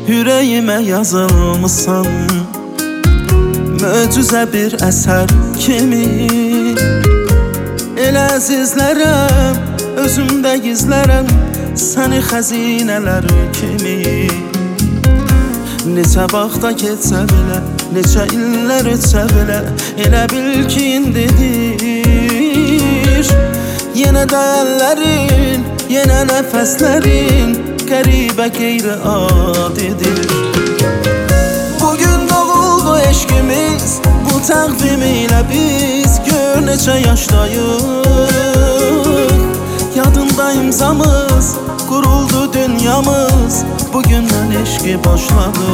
Ürəyimə yazılmışsan, möcüzə bir əsər kimi. Elə əzizlərəm, özümdə gizlərəm səni xəzinələr kimi. Neçə vaxta keçsə belə, neçə illər ötsə belə, elə bil ki indidir. Yenə də əllərin, yenə nəfəslərin qəribə qeyri-adidir. Bugün doğuldu eşqimiz, bu təqvim ilə biz gör neçə yaşdayıq. Yadında imzamız, quruldu dünyamız, bugündən eşqi başladı.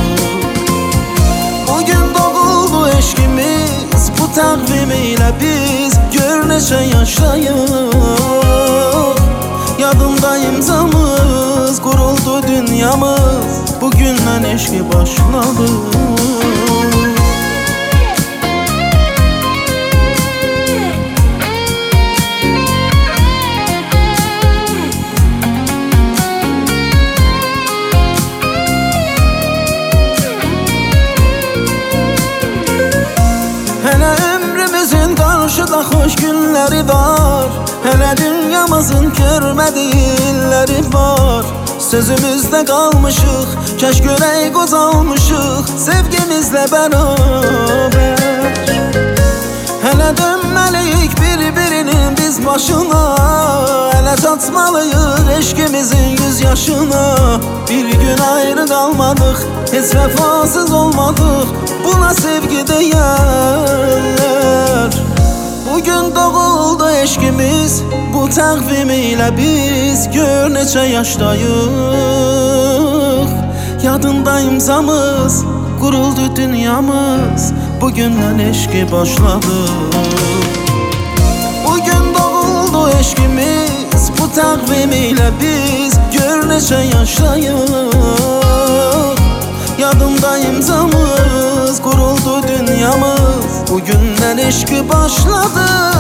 Bugün doğuldu eşqimiz, bu təqvim ilə biz gör neçə yaşdayıq. Yadında imzamız, quruldu dünyamız, bugündən eşqi başladı. Hələ ömrümüzün qarşıda xoş günləri var, hələ dünyamızın görmədiyi illəri var. Sözümüzdə qalmışıq, kəş görək qozalmışıq sevgimizlə bərabər. Hələ dönməliyik bir-birinin biz başına, hələ çatmalıyıq eşqimizin 100 yaşına. Bir gün ayrı qalmadıq, heç vəfasız olmadıq, buna sevgi deyərlər. Bugün doğuldu eşqimiz, bu təqvim ilə biz gör neçə yaşdayıq. Yadında imzamız, quruldu dünyamız, bugündən eşqi başladı. Bugün doğuldu eşqimiz, bu təqvim ilə biz gör neçə yaşdayıq. Yadımda imzamız, quruldu dünyamız, bugündən eşqi başladı.